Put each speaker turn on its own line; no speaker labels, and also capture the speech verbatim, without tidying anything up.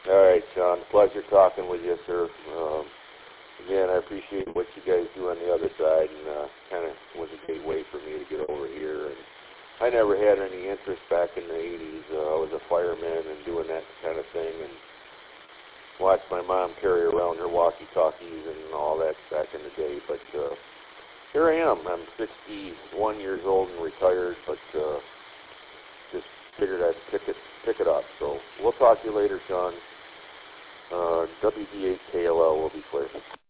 All right, Sean. Pleasure talking with you, sir. Um, again, I appreciate what you guys do on the other side, and uh, kind of was a gateway for me to get over here. And I never had any interest back in the eighties. Uh, I was a fireman and doing that kind of thing, and watched my mom carry around her walkie-talkies and all that back in the day. But uh, here I am. I'm sixty-one years old and retired, but uh, just figured I'd pick it, pick it up. So we'll talk to you later, Sean. Uh, W D eight K L L will be clear.